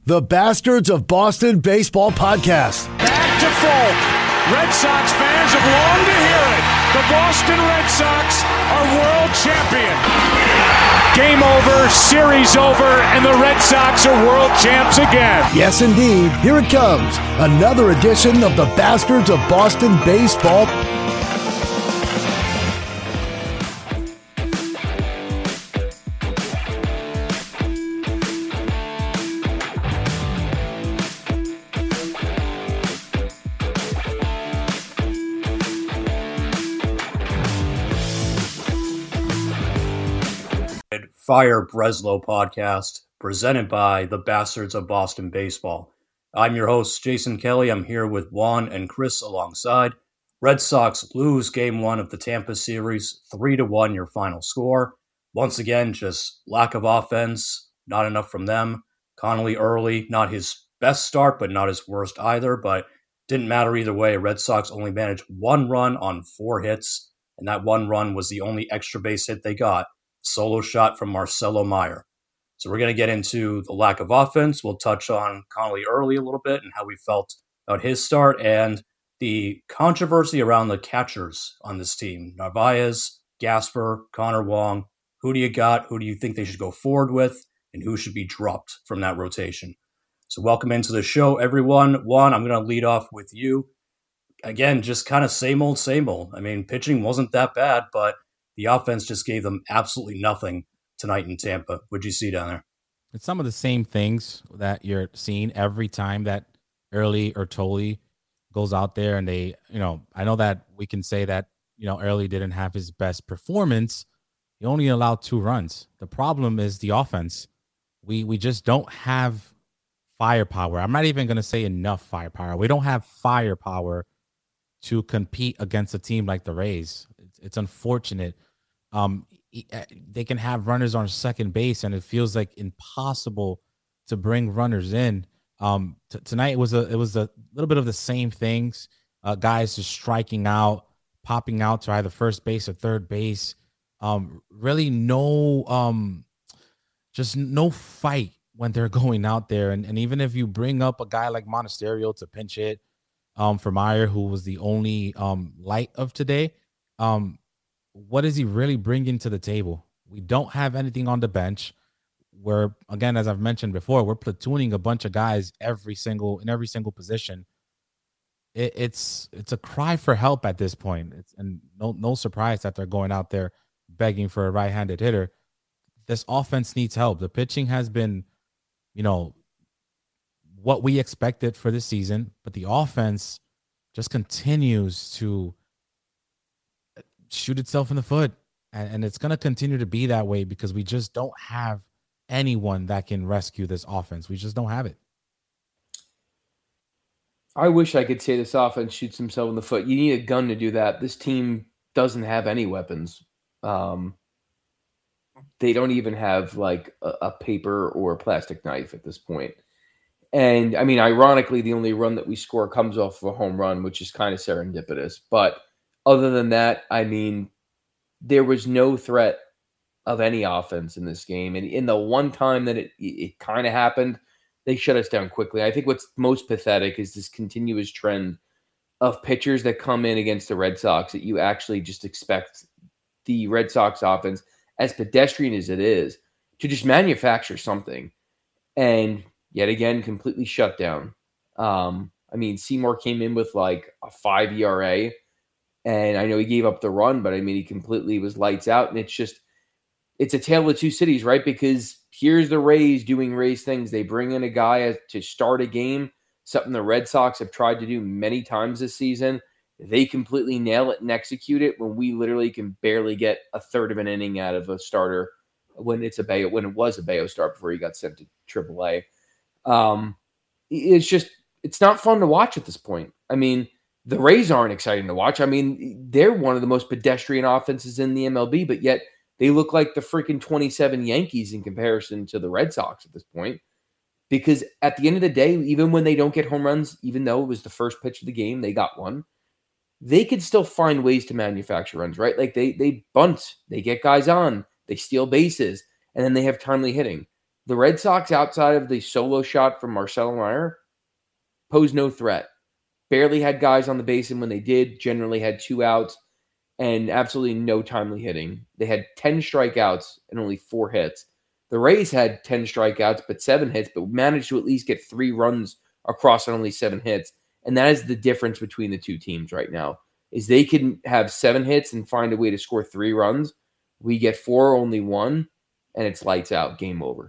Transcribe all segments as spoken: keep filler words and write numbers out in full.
the Bastards of Boston Baseball Podcast. Back to Folk. Red Sox fans have longed to hear it. The Boston Red Sox are world champion. Game over, series over, and the Red Sox are world champs again. Yes, indeed. Here it comes. Another edition of the Bastards of Boston Baseball. Fire Breslow podcast presented by the Bastards of Boston Baseball. I'm your host, Jason Kelly. I'm here with Juan and Chris alongside. Red Sox lose game one of the Tampa series, three to one your final score. Once again, just lack of offense, not enough from them. Connolly early, not his best start, but not his worst either, but didn't matter either way. Red Sox only managed one run on four hits, and that one run was the only extra base hit they got. Solo shot from Marcelo Meyer. So we're going to get into the lack of offense. We'll touch on Connolly early a little bit and how we felt about his start and the controversy around the catchers on this team. Narvaez, Gasper, Connor Wong. Who do you got? Who do you think they should go forward with? And who should be dropped from that rotation? So welcome into the show, everyone. Juan, I'm going to lead off with you. Again, just kind of same old, same old. I mean, pitching wasn't that bad, but the offense just gave them absolutely nothing tonight in Tampa. What'd you see down there? It's some of the same things that you're seeing every time that Early or Tolley goes out there. And they, you know, I know that we can say that, you know, Early didn't have his best performance. He only allowed two runs. The problem is the offense. We we just don't have firepower. I'm not even going to say enough firepower. We don't have firepower to compete against a team like the Rays. It's, it's unfortunate. Um, they can have runners on second base, and it feels like impossible to bring runners in. Um, t- tonight it was a it was a little bit of the same things. Uh, guys just striking out, popping out to either first base or third base. Um, really no, um, just no fight when they're going out there. And and even if you bring up a guy like Monasterio to pinch hit, um, for Meyer, who was the only um light of today, um. what is he really bringing to the table? We don't have anything on the bench. We're, again, as I've mentioned before, we're platooning a bunch of guys every single in every single position. It, it's it's a cry for help at this point. It's, and no no surprise that they're going out there begging for a right-handed hitter. This offense needs help. The pitching has been, you know, what we expected for this season, but the offense just continues to shoot itself in the foot, and, and it's going to continue to be that way because we just don't have anyone that can rescue this offense. We just don't have it. I wish I could say this offense shoots himself in the foot. You need a gun to do that. This team doesn't have any weapons. Um, they don't even have like a, a paper or a plastic knife at this point. And I mean, ironically, the only run that we score comes off of a home run, which is kind of serendipitous, but other than that, I mean, there was no threat of any offense in this game. And in the one time that it, it kind of happened, they shut us down quickly. I think what's most pathetic is this continuous trend of pitchers that come in against the Red Sox that you actually just expect the Red Sox offense, as pedestrian as it is, to just manufacture something. And yet again, completely shut down. Um, I mean, Seymour came in with like a five E R A. And I know he gave up the run, but I mean, he completely was lights out. And it's just, it's a tale of two cities, right? Because here's the Rays doing Rays things. They bring in a guy to start a game, something the Red Sox have tried to do many times this season. They completely nail it and execute it when we literally can barely get a third of an inning out of a starter when it's a Bayo, when it was a Bayo start before he got sent to triple A. Um, it's just, it's not fun to watch at this point. I mean, the Rays aren't exciting to watch. I mean, they're one of the most pedestrian offenses in the M L B, but yet they look like the freaking twenty-seven Yankees in comparison to the Red Sox at this point. Because at the end of the day, even when they don't get home runs, even though it was the first pitch of the game, they got one, they could still find ways to manufacture runs, right? Like they they bunt, they get guys on, they steal bases, and then they have timely hitting. The Red Sox, outside of the solo shot from Marcelo Meyer, pose no threat. Barely had guys on the base, and when they did, generally had two outs and absolutely no timely hitting. They had ten strikeouts and only four hits. The Rays had ten strikeouts but seven hits, but managed to at least get three runs across on only seven hits. And that is the difference between the two teams right now, is they can have seven hits and find a way to score three runs. We get four, only one, and it's lights out, game over.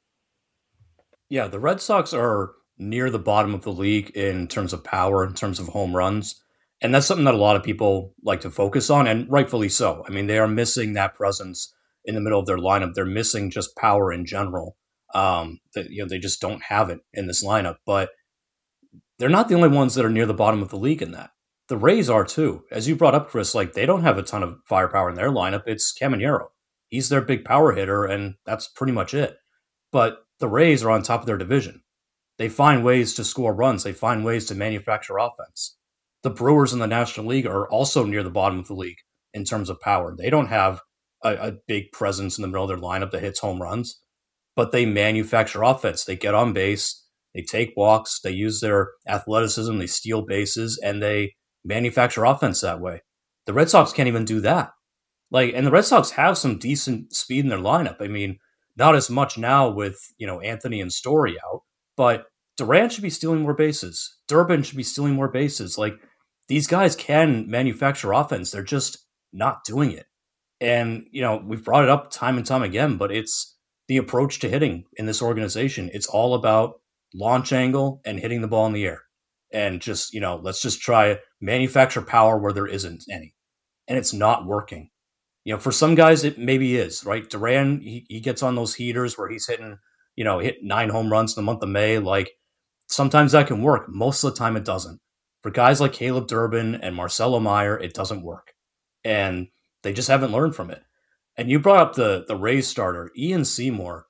Yeah, the Red Sox are near the bottom of the league in terms of power, in terms of home runs. And that's something that a lot of people like to focus on, and rightfully so. I mean, they are missing that presence in the middle of their lineup. They're missing just power in general. Um, that, you know, they just don't have it in this lineup. But they're not the only ones that are near the bottom of the league in that. The Rays are too. As you brought up, Chris, like they don't have a ton of firepower in their lineup. It's Caminero. He's their big power hitter, and that's pretty much it. But the Rays are on top of their division. They find ways to score runs. They find ways to manufacture offense. The Brewers in the National League are also near the bottom of the league in terms of power. They don't have a, a big presence in the middle of their lineup that hits home runs, but they manufacture offense. They get on base, they take walks, they use their athleticism, they steal bases, and they manufacture offense that way. The Red Sox can't even do that. Like, and the Red Sox have some decent speed in their lineup. I mean, not as much now with, you know, Anthony and Story out, but Durant should be stealing more bases. Durbin should be stealing more bases. Like, these guys can manufacture offense. They're just not doing it. And, you know, we've brought it up time and time again, but it's the approach to hitting in this organization. It's all about launch angle and hitting the ball in the air. And just, you know, let's just try manufacture power where there isn't any. And it's not working. You know, for some guys, it maybe is, right? Duran, he, he gets on those heaters where he's hitting, you know, hit nine home runs in the month of May. Like, sometimes that can work. Most of the time, it doesn't. For guys like Caleb Durbin and Marcelo Meyer, it doesn't work. And they just haven't learned from it. And you brought up the, the Rays starter, Ian Seymour.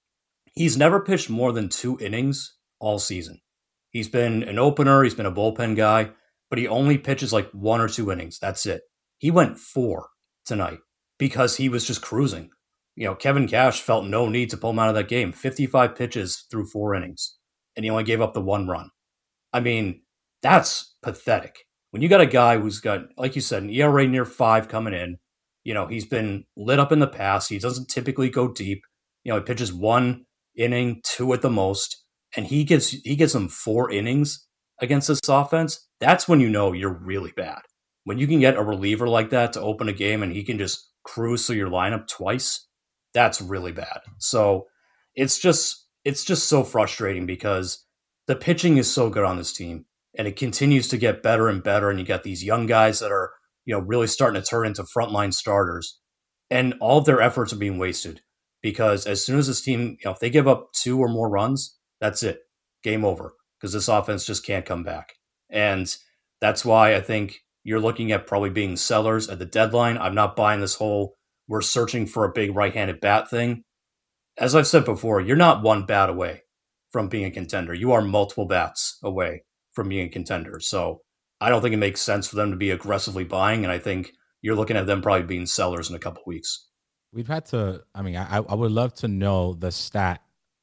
He's never pitched more than two innings all season. He's been an opener, he's been a bullpen guy, but he only pitches like one or two innings. That's it. He went four tonight because he was just cruising. You know, Kevin Cash felt no need to pull him out of that game. fifty-five pitches through four innings, and he only gave up the one run. I mean, that's pathetic. When you got a guy who's got, like you said, an E R A near five coming in, you know, he's been lit up in the past. He doesn't typically go deep. You know, he pitches one inning, two at the most, and he gives he gives them four innings against this offense. That's when you know you're really bad. When you can get a reliever like that to open a game and he can just cruise through your lineup twice, that's really bad. So it's just it's just so frustrating because the pitching is so good on this team and it continues to get better and better. And you got these young guys that are, you know, really starting to turn into frontline starters, and all of their efforts are being wasted because as soon as this team, you know, if they give up two or more runs, that's it. Game over, because this offense just can't come back. And that's why I think you're looking at probably being sellers at the deadline. I'm not buying this whole we're searching for a big right-handed bat thing. As I've said before, you're not one bat away from being a contender. You are multiple bats away from being a contender. So I don't think it makes sense for them to be aggressively buying, and I think you're looking at them probably being sellers in a couple weeks. We've had to, I mean, I, I would love to know the stat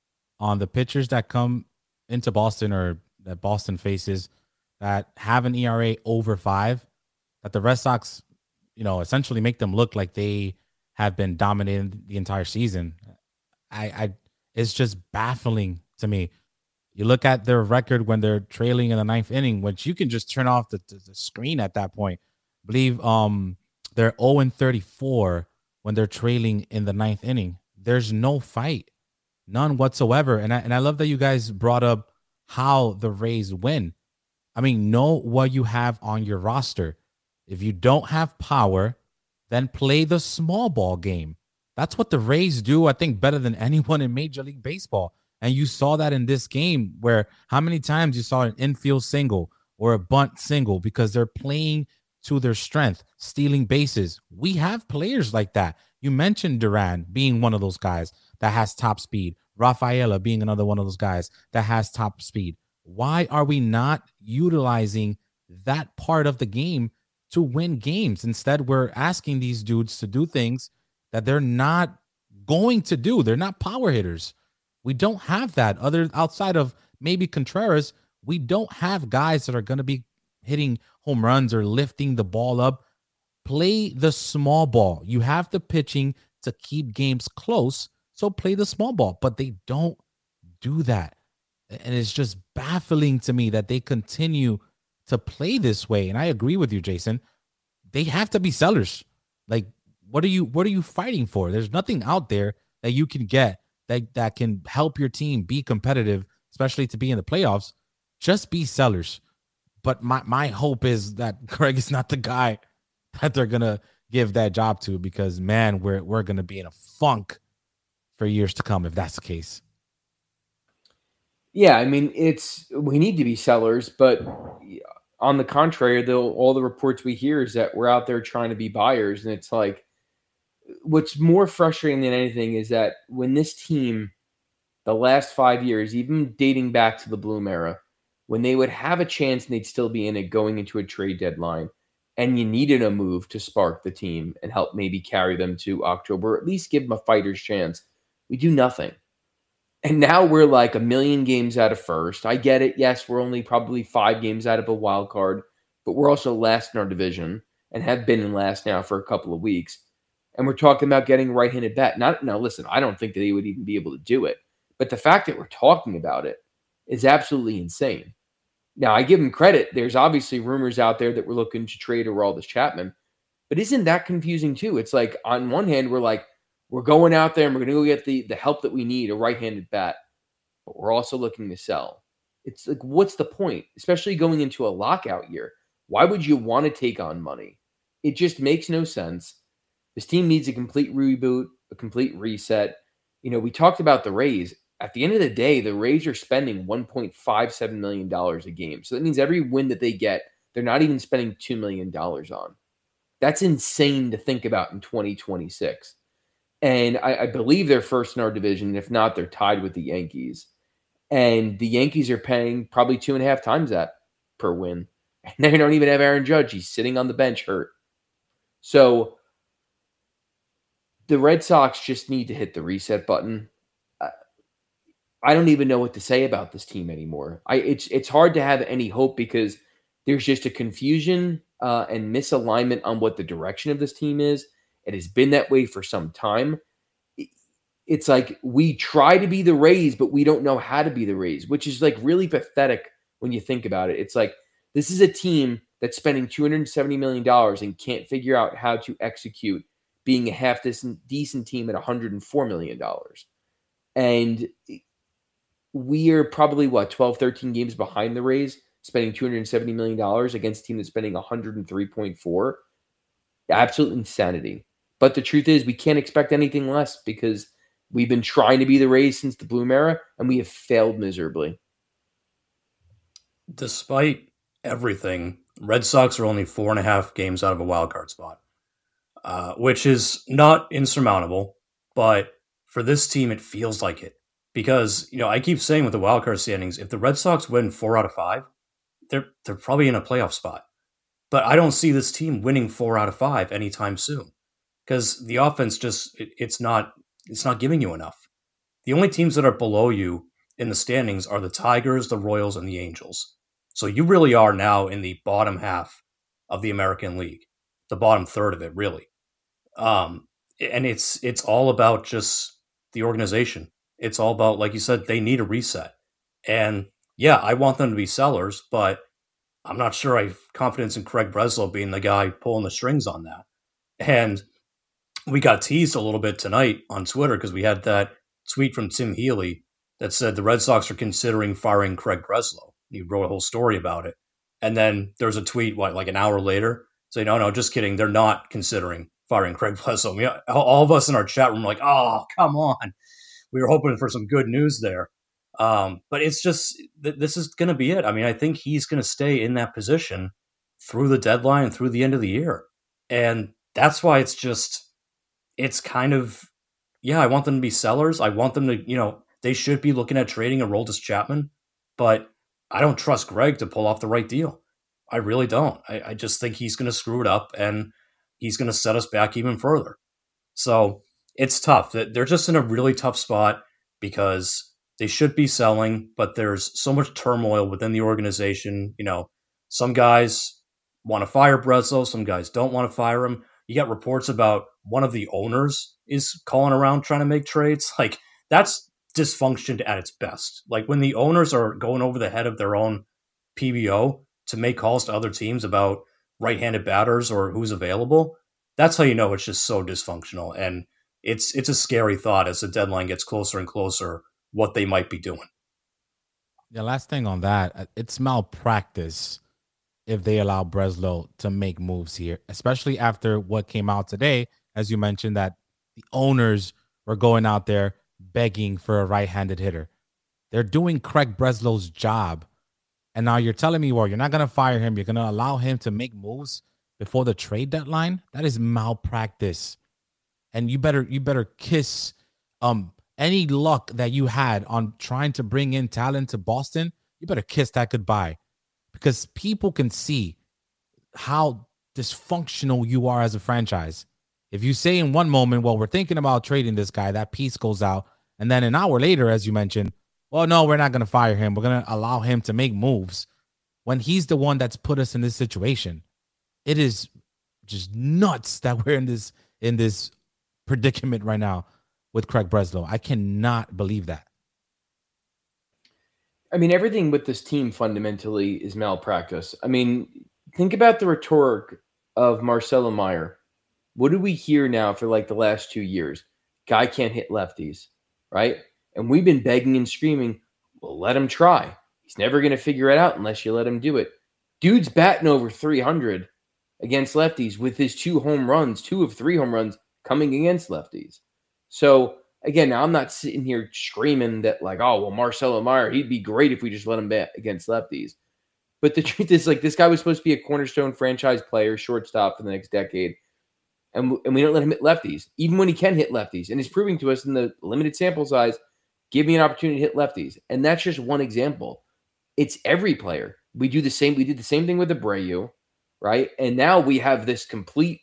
on the pitchers that come into Boston or that Boston faces that have an E R A over five, that the Red Sox, you know, essentially make them look like they have been dominating the entire season. I, I, it's just baffling to me. You look at their record when they're trailing in the ninth inning, which you can just turn off the, the, the screen at that point. I believe um, they're oh and thirty-four when they're trailing in the ninth inning. There's no fight, none whatsoever. And I, and I love that you guys brought up how the Rays win. I mean, know what you have on your roster. If you don't have power, then play the small ball game. That's what the Rays do, I think, better than anyone in Major League Baseball. And you saw that in this game where how many times you saw an infield single or a bunt single because they're playing to their strength, stealing bases. We have players like that. You mentioned Duran being one of those guys that has top speed. Rafaela being another one of those guys that has top speed. Why are we not utilizing that part of the game to win games? Instead, we're asking these dudes to do things that they're not going to do. They're not power hitters. We don't have that. Other outside of maybe Contreras, we don't have guys that are going to be hitting home runs or lifting the ball up. Play the small ball. You have the pitching to keep games close, so play the small ball. But they don't do that. And it's just baffling to me that they continue to play this way. And I agree with you, Jason. They have to be sellers. Like, what are you what are you fighting for? There's nothing out there that you can get that, that can help your team be competitive, especially to be in the playoffs. Just be sellers. But my, my hope is that Craig is not the guy that they're gonna give that job to, because man, we're we're gonna be in a funk for years to come if that's the case. Yeah, I mean, it's we need to be sellers, but on the contrary, the, all the reports we hear is that we're out there trying to be buyers, and it's like, what's more frustrating than anything is that when this team, the last five years, even dating back to the Bloom era, when they would have a chance and they'd still be in it going into a trade deadline, and you needed a move to spark the team and help maybe carry them to October, or at least give them a fighter's chance, we do nothing. And now we're like a million games out of first. I get it. Yes, we're only probably five games out of a wild card, but we're also last in our division and have been in last now for a couple of weeks. And we're talking about getting a right-handed bat. Not now, listen, I don't think that they would even be able to do it. But the fact that we're talking about it is absolutely insane. Now, I give them credit. There's obviously rumors out there that we're looking to trade Aroldis Chapman. But isn't that confusing too? It's like, on one hand, we're like, we're going out there and we're going to go get the, the help that we need, a right-handed bat. But we're also looking to sell. It's like, what's the point? Especially going into a lockout year. Why would you want to take on money? It just makes no sense. This team needs a complete reboot, a complete reset. You know, we talked about the Rays. At the end of the day, the Rays are spending one point five seven million dollars a game. So that means every win that they get, they're not even spending two million dollars on. That's insane to think about in twenty twenty-six. And I, I believe they're first in our division. If not, they're tied with the Yankees. And the Yankees are paying probably two and a half times that per win. And they don't even have Aaron Judge. He's sitting on the bench hurt. So the Red Sox just need to hit the reset button. I don't even know what to say about this team anymore. I it's it's hard to have any hope because there's just a confusion uh, and misalignment on what the direction of this team is. It has been that way for some time. It's like we try to be the Rays, but we don't know how to be the Rays, which is like really pathetic when you think about it. It's like this is a team that's spending two hundred seventy million dollars and can't figure out how to execute being a half decent, decent team at one hundred four million dollars. And we are probably, what, twelve, thirteen games behind the Rays, spending two hundred seventy million dollars against a team that's spending one hundred three point four. Absolute insanity. But the truth is we can't expect anything less because we've been trying to be the Rays since the Bloom era, and we have failed miserably. Despite everything, Red Sox are only four and a half games out of a wild card spot, uh, which is not insurmountable, but for this team, it feels like it. Because, you know, I keep saying with the wild card standings, if the Red Sox win four out of five, they're they're probably in a playoff spot. But I don't see this team winning four out of five anytime soon. Because the offense just, it, it's not it's not giving you enough. The only teams that are below you in the standings are the Tigers, the Royals, and the Angels. So you really are now in the bottom half of the American League. The bottom third of it, really. Um, and it's it's all about just the organization. It's all about, like you said, they need a reset. And yeah, I want them to be sellers, but I'm not sure I have confidence in Craig Breslow being the guy pulling the strings on that. And we got teased a little bit tonight on Twitter because we had that tweet from Tim Healy that said the Red Sox are considering firing Craig Breslow. He wrote a whole story about it. And then there's a tweet, what, like an hour later, saying, no, no, just kidding. They're not considering firing Craig Breslow. I mean, all of us in our chat room were like, oh, come on. We were hoping for some good news there. Um, but it's just, th- this is going to be it. I mean, I think he's going to stay in that position through the deadline and through the end of the year. And that's why it's just, it's kind of, yeah, I want them to be sellers. I want them to, you know, they should be looking at trading Aroldis Chapman, but I don't trust Greg to pull off the right deal. I really don't. I, I just think he's going to screw it up and he's going to set us back even further. So it's tough. They're just in a really tough spot because they should be selling, but there's so much turmoil within the organization. You know, some guys want to fire Breslow, some guys don't want to fire him. You got reports about one of the owners is calling around trying to make trades. Like, that's dysfunction at its best. Like, when the owners are going over the head of their own P B O to make calls to other teams about right-handed batters or who's available, that's how you know it's just so dysfunctional. And it's it's a scary thought as the deadline gets closer and closer what they might be doing. The last thing on that, it's malpractice if they allow Breslow to make moves here, especially after what came out today, as you mentioned, that the owners were going out there begging for a right-handed hitter. They're doing Craig Breslow's job. And now you're telling me, well, you're not going to fire him. You're going to allow him to make moves before the trade deadline. That is malpractice. And you better, you better kiss um, any luck that you had on trying to bring in talent to Boston. You better kiss that goodbye, because people can see how dysfunctional you are as a franchise. If you say in one moment, well, we're thinking about trading this guy, that piece goes out. And then an hour later, as you mentioned, well, no, we're not going to fire him. We're going to allow him to make moves when he's the one that's put us in this situation. It is just nuts that we're in this, in this predicament right now with Craig Breslow. I cannot believe that. I mean, everything with this team fundamentally is malpractice. I mean, think about the rhetoric of Marcelo Meyer. What do we hear now for like the last two years? Guy can't hit lefties, right? And we've been begging and screaming, well, let him try. He's never going to figure it out unless you let him do it. Dude's batting over three hundred against lefties with his two home runs, two of three home runs coming against lefties. So, again, now I'm not sitting here screaming that like, oh, well, Marcelo Meyer, he'd be great if we just let him bat against lefties. But the truth is, like, this guy was supposed to be a cornerstone franchise player, shortstop for the next decade. And, and we don't let him hit lefties, even when he can hit lefties. And he's proving to us in the limited sample size, give me an opportunity to hit lefties. And that's just one example. It's every player. We do the same. We did the same thing with Abreu, right? And now we have this complete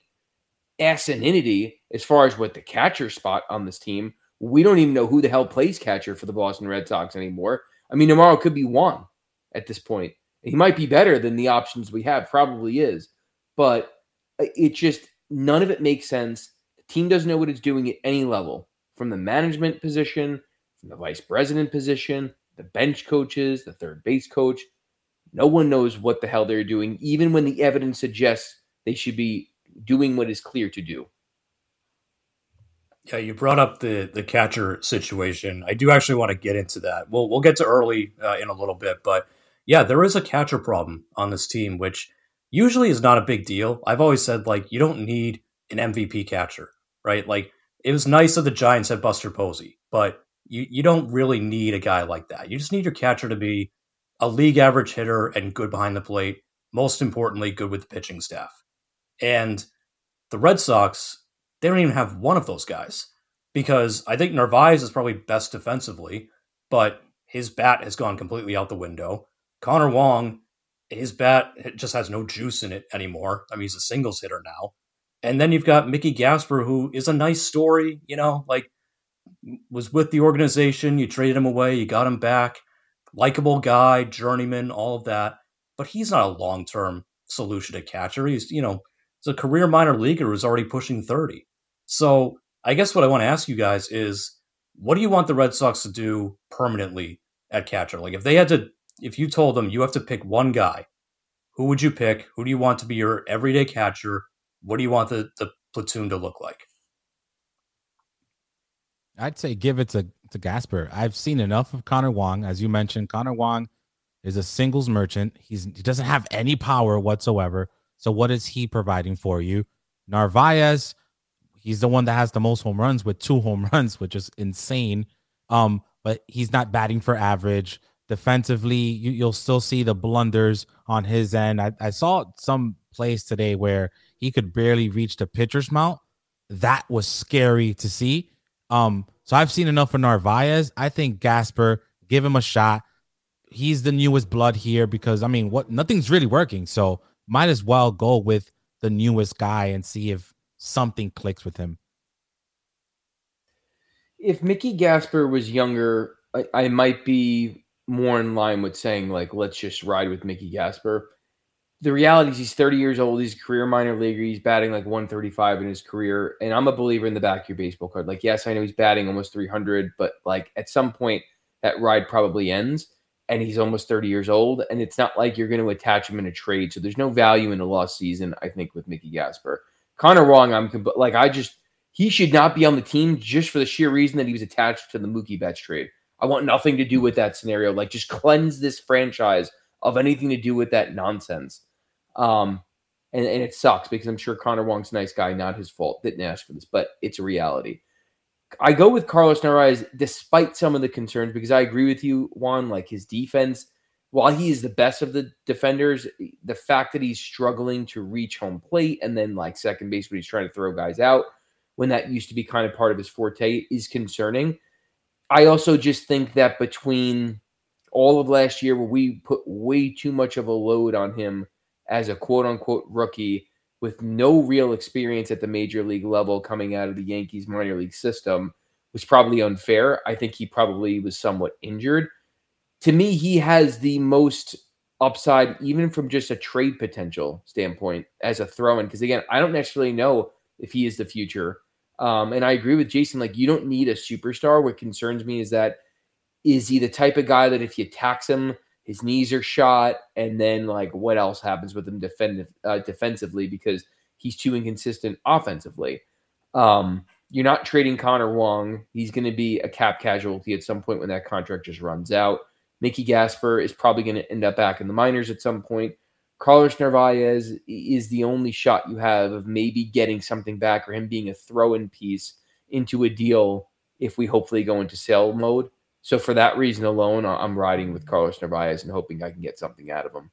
asininity as far as what the catcher spot on this team. We don't even know who the hell plays catcher for the Boston Red Sox anymore. I mean, tomorrow could be Juan at this point. He might be better than the options we have, probably is. But it just, none of it makes sense. The team doesn't know what it's doing at any level, from the management position, from the vice president position, the bench coaches, the third base coach. No one knows what the hell they're doing, even when the evidence suggests they should be doing what is clear to do. Yeah, you brought up the the catcher situation. I do actually want to get into that. We'll we'll get to early uh, in a little bit, but yeah, there is a catcher problem on this team, which usually is not a big deal. I've always said, like, you don't need an M V P catcher, right? Like, it was nice that the Giants had Buster Posey, but you you don't really need a guy like that. You just need your catcher to be a league average hitter and good behind the plate. Most importantly, good with the pitching staff. And the Red Sox, they don't even have one of those guys, because I think Narvaez is probably best defensively, but his bat has gone completely out the window. Connor Wong, his bat just has no juice in it anymore. I mean, he's a singles hitter now. And then you've got Mickey Gasper, who is a nice story, you know, like, was with the organization. You traded him away. You got him back. Likeable guy, journeyman, all of that. But he's not a long-term solution to catcher. He's, you know, he's a career minor leaguer who's already pushing thirty. So I guess what I want to ask you guys is, what do you want the Red Sox to do permanently at catcher? Like, if they had to, if you told them you have to pick one guy, who would you pick? Who do you want to be your everyday catcher? What do you want the, the platoon to look like? I'd say give it to, to Gasper. I've seen enough of Connor Wong. As you mentioned, Connor Wong is a singles merchant. He's He doesn't have any power whatsoever. So what is he providing for you? Narvaez, he's the one that has the most home runs with two home runs, which is insane. Um, but he's not batting for average. Defensively, you, you'll still see the blunders on his end. I, I saw some plays today where he could barely reach the pitcher's mount. That was scary to see. Um, so I've seen enough for Narvaez. I think Gasper, give him a shot. He's the newest blood here because, I mean, what nothing's really working. So might as well go with the newest guy and see if something clicks with him. If Mickey Gasper was younger I, I might be more in line with saying, like, let's just ride with Mickey Gasper. The reality is he's thirty years old. He's a career minor leaguer. He's batting like one thirty-five in his career. And I'm a believer in the back of your baseball card. Like, yes, I know he's batting almost three hundred, but like at some point that ride probably ends and he's almost thirty years old. And it's not like you're going to attach him in a trade. So there's no value in a lost season, I think, with Mickey Gasper. Connor Wong, I'm like, I just, he should not be on the team just for the sheer reason that he was attached to the Mookie Betts trade. I want nothing to do with that scenario. Like, just cleanse this franchise of anything to do with that nonsense. Um, and, and it sucks because I'm sure Connor Wong's a nice guy, not his fault. Didn't ask for this, but it's a reality. I go with Carlos Narvaez despite some of the concerns because I agree with you, Juan. Like, his defense, while he is the best of the defenders, the fact that he's struggling to reach home plate and then like second base when he's trying to throw guys out when that used to be kind of part of his forte is concerning. I also just think that between all of last year where we put way too much of a load on him as a quote-unquote rookie with no real experience at the major league level coming out of the Yankees minor league system was probably unfair. I think he probably was somewhat injured. To me, he has the most upside, even from just a trade potential standpoint as a throw-in. Because, again, I don't necessarily know if he is the future. Um, and I agree with Jason. Like, you don't need a superstar. What concerns me is that is he the type of guy that if you tax him, his knees are shot, and then like what else happens with him defend, uh, defensively because he's too inconsistent offensively. Um, you're not trading Connor Wong. He's going to be a cap casualty at some point when that contract just runs out. Mickey Gasper is probably going to end up back in the minors at some point. Carlos Narvaez is the only shot you have of maybe getting something back or him being a throw-in piece into a deal if we hopefully go into sale mode. So for that reason alone, I'm riding with Carlos Narvaez and hoping I can get something out of him.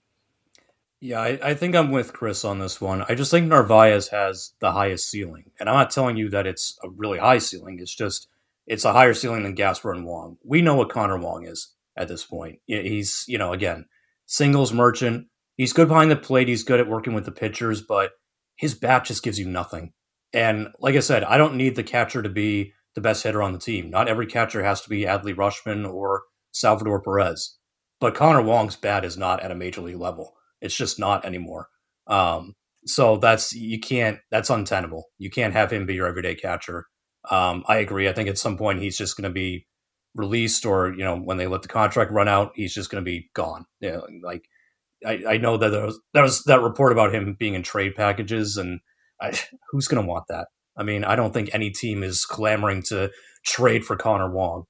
Yeah, I, I think I'm with Chris on this one. I just think Narvaez has the highest ceiling. And I'm not telling you that it's a really high ceiling. It's just, it's a higher ceiling than Gasper and Wong. We know what Connor Wong is at this point. He's, you know, again, singles merchant. He's good behind the plate. He's good at working with the pitchers, but his bat just gives you nothing. And like I said, I don't need the catcher to be the best hitter on the team. Not every catcher has to be Adley Rutschman or Salvador Perez. But Connor Wong's bat is not at a major league level. It's just not anymore. Um, so that's, you can't, that's untenable. You can't have him be your everyday catcher. Um, I agree. I think at some point he's just going to be released or, you know, when they let the contract run out, he's just going to be gone. Yeah, like, I, I know that there was, there was that report about him being in trade packages, and I, who's going to want that? I mean, I don't think any team is clamoring to trade for Connor Wong.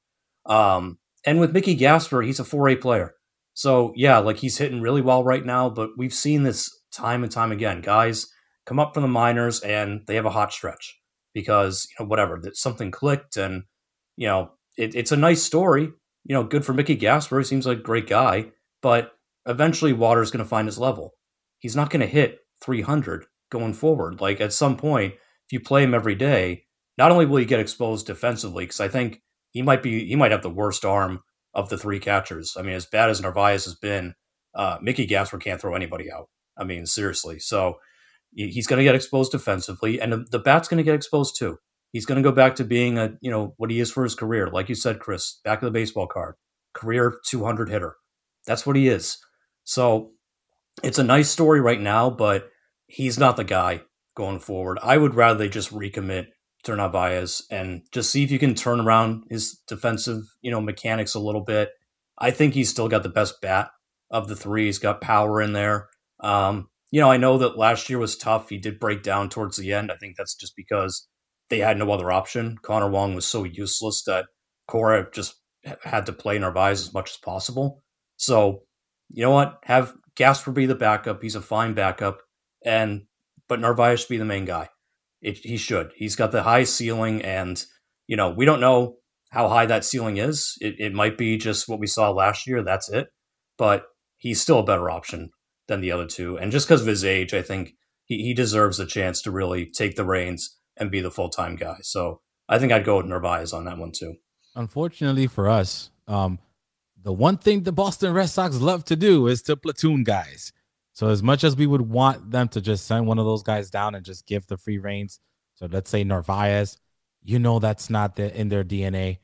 Um, and with Mickey Gasper, he's a four A player. So, yeah, like he's hitting really well right now, but we've seen this time and time again. Guys come up from the minors and they have a hot stretch because, you know, whatever, that something clicked and, you know, it, it's a nice story. You know, good for Mickey Gasper. He seems like a great guy, but eventually Water's going to find his level. He's not going to hit three hundred going forward. Like at some point, if you play him every day, not only will he get exposed defensively, because I think he might be, he might have the worst arm of the three catchers. I mean, as bad as Narvaez has been, uh, Mickey Gasper can't throw anybody out. I mean, seriously. So he's going to get exposed defensively, and the bat's going to get exposed too. He's going to go back to being a, you know, what he is for his career. Like you said, Chris, back of the baseball card, career two hundred hitter. That's what he is. So it's a nice story right now, but he's not the guy going forward. I would rather they just recommit to Narvaez and just see if you can turn around his defensive, you know, mechanics a little bit. I think he's still got the best bat of the three. He's got power in there. Um, you know, I know that last year was tough. He did break down towards the end. I think that's just because they had no other option. Connor Wong was so useless that Cora just had to play Narvaez as much as possible. So, you know what? Have Gasper be the backup. He's a fine backup. And but Narvaez should be the main guy. It, he should. He's got the high ceiling, and, you know, we don't know how high that ceiling is. It, it might be just what we saw last year. That's it. But he's still a better option than the other two. And just because of his age, I think he, he deserves a chance to really take the reins and be the full-time guy. So I think I'd go with Narvaez on that one too. Unfortunately for us, um, the one thing the Boston Red Sox love to do is to platoon guys. So as much as we would want them to just send one of those guys down and just give the free reins, so let's say Narvaez, you know that's not the, in their D N A.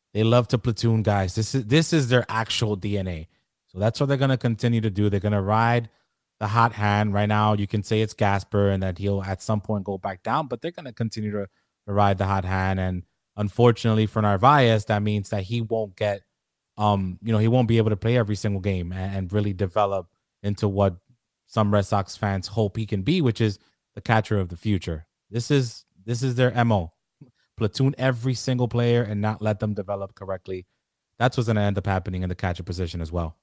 They love to platoon guys. This is this is their actual D N A. So that's what they're going to continue to do. They're going to ride the hot hand. Right now, you can say it's Gasper and that he'll at some point go back down, but they're going to continue to, to ride the hot hand. And unfortunately for Narvaez, that means that he won't get, um, you know, he won't be able to play every single game and, and really develop into what some Red Sox fans hope he can be, which is the catcher of the future. This is this is their M O. Platoon every single player and not let them develop correctly. That's what's going to end up happening in the catcher position as well.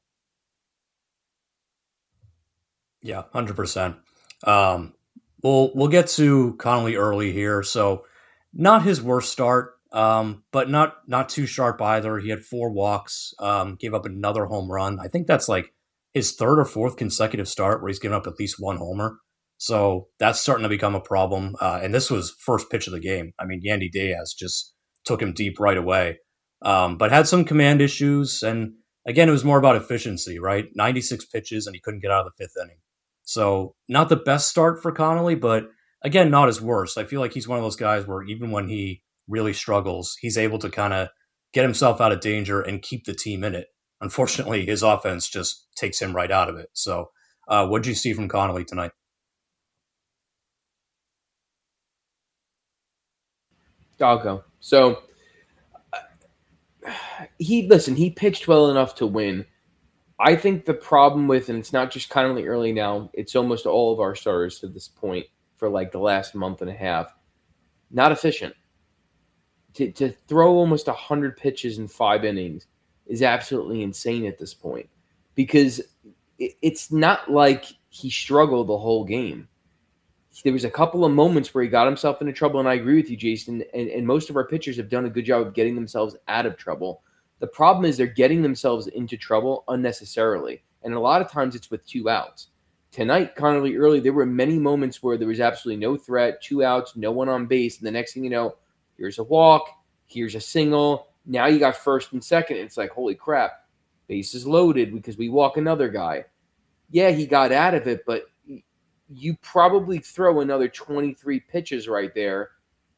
Yeah, one hundred percent. Um, we'll we'll get to Connolly early here. So not his worst start, um, but not not too sharp either. He had four walks, um, gave up another home run. I think that's like his third or fourth consecutive start where he's given up at least one homer. So that's starting to become a problem. Uh, and this was first pitch of the game. I mean, Yandy Diaz just took him deep right away, um, but had some command issues. And again, it was more about efficiency, right? ninety-six pitches and he couldn't get out of the fifth inning. So not the best start for Connolly, but again, not his worst. I feel like he's one of those guys where even when he really struggles, he's able to kind of get himself out of danger and keep the team in it. Unfortunately, his offense just takes him right out of it. So uh, what did you see from Connolly tonight? I'll go. So uh, he listen. He pitched well enough to win. I think the problem with, and it's not just Connolly early now, it's almost all of our starters to this point for like the last month and a half, not efficient. To to throw almost one hundred pitches in five innings is absolutely insane at this point because it, it's not like he struggled the whole game. There was a couple of moments where he got himself into trouble, and I agree with you, Jason, and, and most of our pitchers have done a good job of getting themselves out of trouble. The problem is they're getting themselves into trouble unnecessarily, and a lot of times it's with two outs. Tonight, Connolly early, there were many moments where there was absolutely no threat, two outs, no one on base, and the next thing you know, here's a walk, here's a single, now you got first and second. It's like, holy crap, base is loaded because we walk another guy. Yeah, he got out of it, but you probably throw another twenty-three pitches right there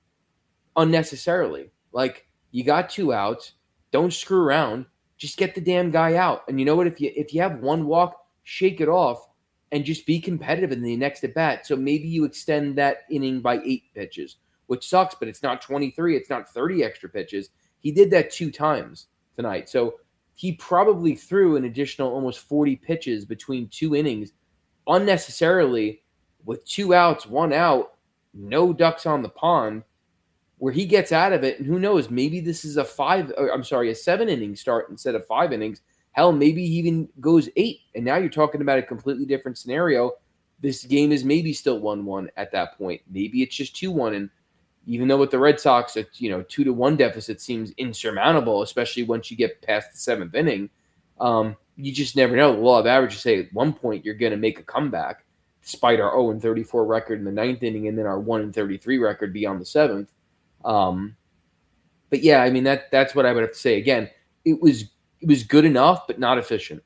unnecessarily. Like, you got two outs. Don't screw around. Just get the damn guy out. And you know what? If you if you have one walk, shake it off and just be competitive in the next at bat. So maybe you extend that inning by eight pitches, which sucks, but it's not twenty-three. It's not thirty extra pitches. He did that two times tonight. So he probably threw an additional almost forty pitches between two innings unnecessarily with two outs, one out, no ducks on the pond, where he gets out of it. And who knows, maybe this is a five, or I'm sorry, a seven inning start instead of five innings. Hell, maybe he even goes eight. And now you're talking about a completely different scenario. This game is maybe still one one at that point. Maybe it's just two one. And even though with the Red Sox, a you know, two to one deficit seems insurmountable, especially once you get past the seventh inning. Um, you just never know. The law of averages say at one point you're going to make a comeback, despite our oh and thirty-four record in the ninth inning and then our one and thirty-three record beyond the seventh. Um, but yeah, I mean, that that's what I would have to say. Again, it was it was good enough, but not efficient.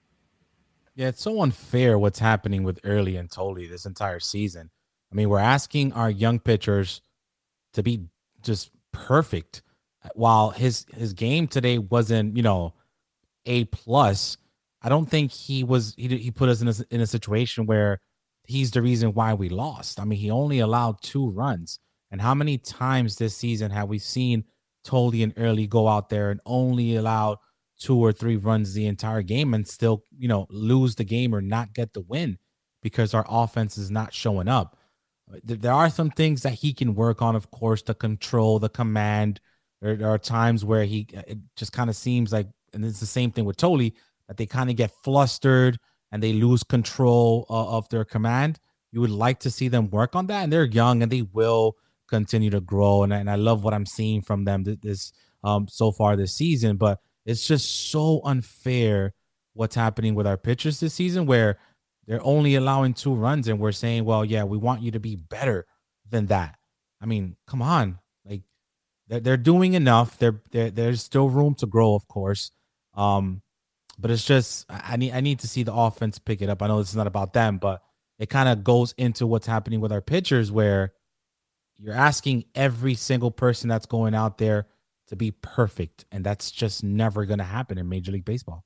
Yeah, it's so unfair what's happening with Early and Tolley this entire season. I mean, we're asking our young pitchers to be just perfect, while his his game today wasn't, you know, A plus. I don't think he was. He he put us in a, in a situation where he's the reason why we lost. I mean, he only allowed two runs. And how many times this season have we seen Tolley and Early go out there and only allow two or three runs the entire game and still, you know, lose the game or not get the win because our offense is not showing up? There are some things that he can work on, of course, the control, the command. There, there are times where he it just kind of seems like, and it's the same thing with Tolley, that they kind of get flustered and they lose control uh, of their command. You would like to see them work on that, and they're young and they will continue to grow. And, and I love what I'm seeing from them this, this um, so far this season, but it's just so unfair what's happening with our pitchers this season, where they're only allowing two runs and we're saying, well, yeah, we want you to be better than that. I mean, come on. Like, they're, they're doing enough. They're, they're, there's still room to grow, of course. Um, but it's just, I need, I need to see the offense pick it up. I know it's not about them, but it kind of goes into what's happening with our pitchers, where you're asking every single person that's going out there to be perfect. And that's just never going to happen in Major League Baseball.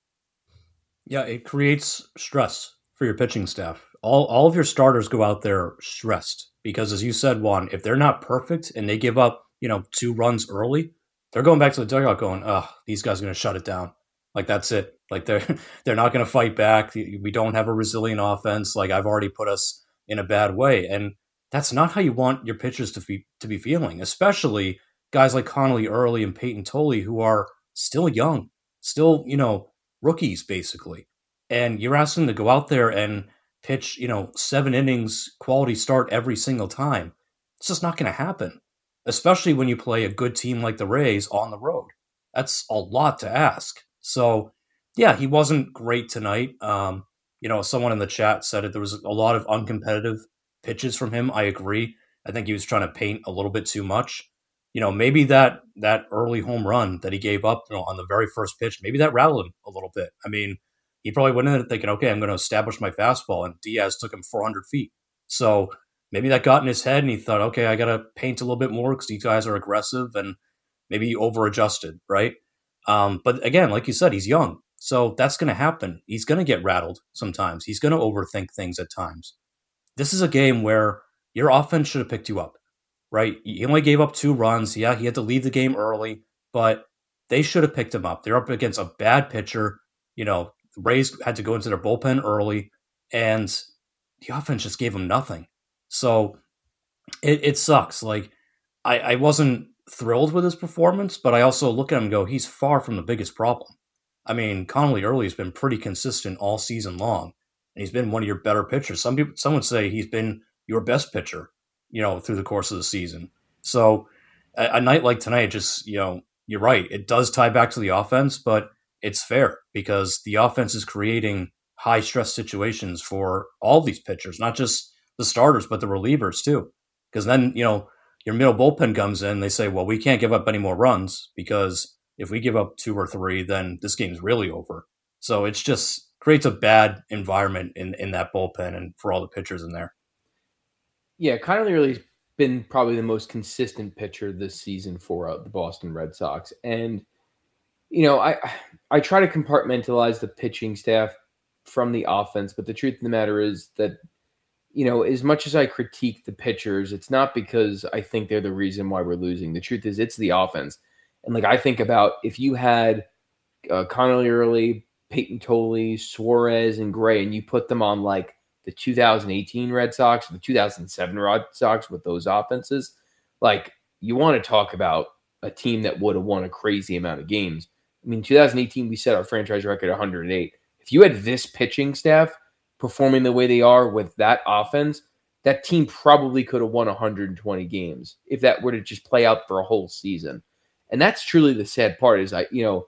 Yeah, it creates stress for your pitching staff. All all of your starters go out there stressed because, as you said, Juan, if they're not perfect and they give up, you know, two runs early, they're going back to the dugout going, oh, these guys are going to shut it down. Like, that's it. Like, they're they're not going to fight back. We don't have a resilient offense. Like, I've already put us in a bad way. And that's not how you want your pitchers to be, to be feeling, especially guys like Connolly Early and Peyton Tolley, who are still young, still, you know, rookies, basically. And you're asking them to go out there and pitch, you know, seven innings, quality start every single time. It's just not going to happen, especially when you play a good team like the Rays on the road. That's a lot to ask. So, yeah, he wasn't great tonight. Um, you know, someone in the chat said it. There was a lot of uncompetitive pitches from him. I agree. I think he was trying to paint a little bit too much. You know, maybe that that early home run that he gave up, you know, on the very first pitch, maybe that rattled him a little bit. I mean, he probably went in thinking, okay, I'm going to establish my fastball, and Diaz took him four hundred feet. So maybe that got in his head, and he thought, okay, I got to paint a little bit more because these guys are aggressive, and maybe he over-adjusted, right? Um, but again, like you said, he's young. So that's going to happen. He's going to get rattled sometimes. He's going to overthink things at times. This is a game where your offense should have picked you up, right? He only gave up two runs. Yeah, he had to leave the game early, but they should have picked him up. They're up against a bad pitcher. You know, the Rays had to go into their bullpen early, and the offense just gave him nothing. So it, it sucks. Like, I, I wasn't thrilled with his performance, but I also look at him and go, he's far from the biggest problem. I mean, Connolly Early has been pretty consistent all season long, and he's been one of your better pitchers. Some people, some would say he's been your best pitcher, you know, through the course of the season. So a, a night like tonight, just, you know, you're right. It does tie back to the offense, but it's fair because the offense is creating high stress situations for all these pitchers, not just the starters, but the relievers too. Because then, you know, your middle bullpen comes in, they say, well, we can't give up any more runs because if we give up two or three, then this game's really over. So it's just creates a bad environment in, in that bullpen and for all the pitchers in there. Yeah, Connolly Early's been probably the most consistent pitcher this season for uh, the Boston Red Sox. And, you know, I I try to compartmentalize the pitching staff from the offense, but the truth of the matter is that, you know, as much as I critique the pitchers, it's not because I think they're the reason why we're losing. The truth is it's the offense. And, like, I think about if you had uh, Connolly Early, Peyton Tolley, Suarez, and Gray, and you put them on, like, the two thousand eighteen Red Sox, or the two thousand seven Red Sox with those offenses, like, you want to talk about a team that would have won a crazy amount of games. I mean, two thousand eighteen, we set our franchise record at one hundred eight. If you had this pitching staff performing the way they are with that offense, that team probably could have won one hundred twenty games if that were to just play out for a whole season. And that's truly the sad part is, I, you know,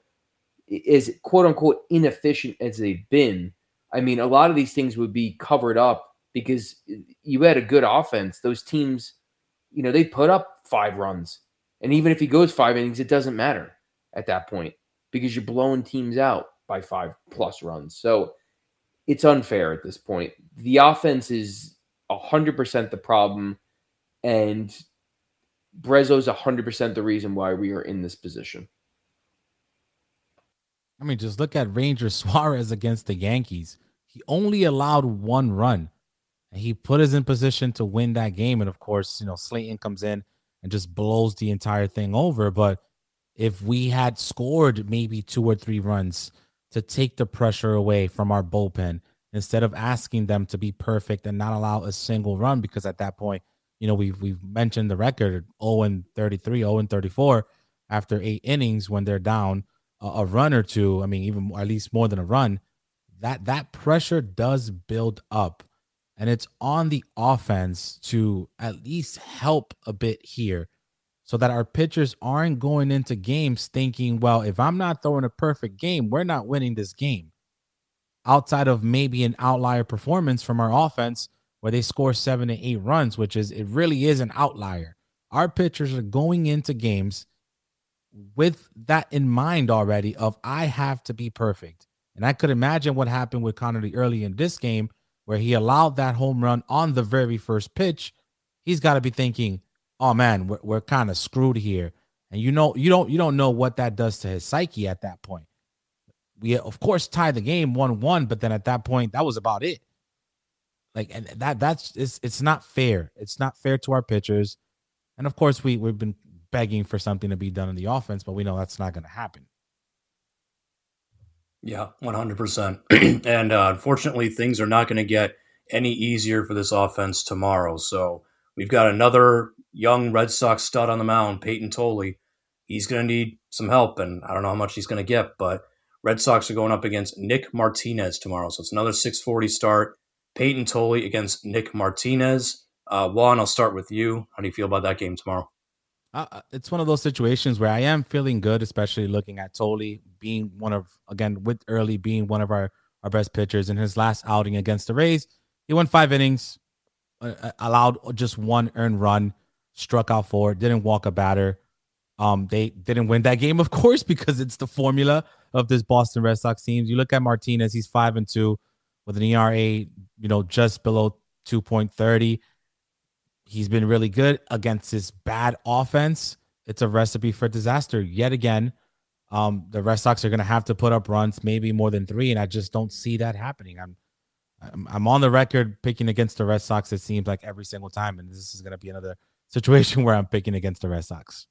as quote unquote inefficient as they've been, I mean, a lot of these things would be covered up because you had a good offense. Those teams, you know, they put up five runs. And even if he goes five innings, it doesn't matter at that point because you're blowing teams out by five plus runs. So it's unfair at this point. The offense is one hundred percent the problem, and Brezzo's one hundred percent the reason why we are in this position. I mean, just look at Ranger Suarez against the Yankees. He only allowed one run, and he put us in position to win that game. And, of course, you know, Slayton comes in and just blows the entire thing over. But if we had scored maybe two or three runs to take the pressure away from our bullpen, instead of asking them to be perfect and not allow a single run, because at that point, you know, we've, we've mentioned the record, oh and thirty-three, oh and thirty-four after eight innings when they're down a, a run or two. I mean, even at least more than a run. That that pressure does build up, and it's on the offense to at least help a bit here so that our pitchers aren't going into games thinking, well, if I'm not throwing a perfect game, we're not winning this game. Outside of maybe an outlier performance from our offense where they score seven to eight runs, which is, it really is an outlier. Our pitchers are going into games with that in mind already of, I have to be perfect. And I could imagine what happened with Connolly Early in this game where he allowed that home run on the very first pitch. He's got to be thinking, oh man, we're, we're kind of screwed here. And you know, you don't you don't know what that does to his psyche at that point. We of course tied the game one one, but then at that point, that was about it. Like, and that that's it's it's not fair. It's not fair to our pitchers. And of course, we we've been begging for something to be done in the offense, but we know that's not going to happen. Yeah, one hundred percent. And uh, unfortunately, things are not going to get any easier for this offense tomorrow. So we've got another young Red Sox stud on the mound, Peyton Tolley. He's going to need some help, and I don't know how much he's going to get, but Red Sox are going up against Nick Martinez tomorrow. So it's another six forty start. Peyton Tolley against Nick Martinez. Uh, Juan, I'll start with you. How do you feel about that game tomorrow? Uh, it's one of those situations where I am feeling good, especially looking at Tolley being one of, again, with Early being one of our, our best pitchers. In his last outing against the Rays, he went five innings, uh, allowed just one earned run, struck out four, didn't walk a batter. Um, they didn't win that game, of course, because it's the formula of this Boston Red Sox team. You look at Martinez, he's five and two with an E R A, you know, just below two point three oh. He's been really good against this bad offense. It's a recipe for disaster yet again. Um, the Red Sox are going to have to put up runs, maybe more than three, and I just don't see that happening. I'm, I'm, I'm on the record picking against the Red Sox. It seems like every single time, and this is going to be another situation where I'm picking against the Red Sox.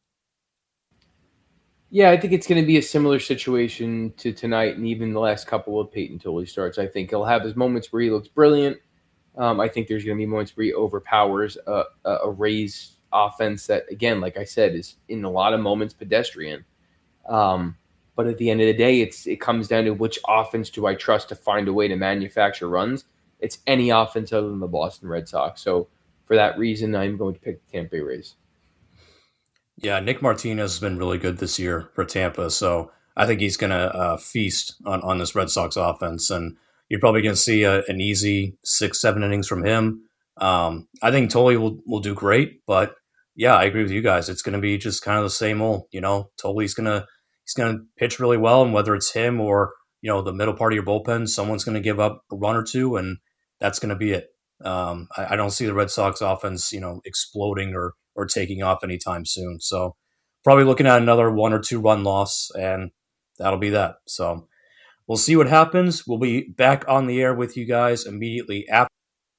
Yeah, I think it's going to be a similar situation to tonight, and even the last couple of Peyton Tolley starts. I think he'll have his moments where he looks brilliant. Um, I think there's going to be moments where he overpowers a, a, a Rays offense that, again, like I said, is in a lot of moments pedestrian. Um, but at the end of the day, it's it comes down to which offense do I trust to find a way to manufacture runs. It's any offense other than the Boston Red Sox. So for that reason, I'm going to pick the Tampa Bay Rays. Yeah, Nick Martinez has been really good this year for Tampa, so I think he's going to uh, feast on, on this Red Sox offense, and you're probably going to see a, an easy six, seven innings from him. Um, I think Tolley will, will do great, but yeah, I agree with you guys. It's going to be just kind of the same old, you know, Tolley's going to, he's going to pitch really well, and whether it's him or, you know, the middle part of your bullpen, someone's going to give up a run or two, and that's going to be it. Um, I, I don't see the Red Sox offense, you know, exploding or, or taking off anytime soon. So probably looking at another one or two run loss, and that'll be that. So we'll see what happens. We'll be back on the air with you guys immediately after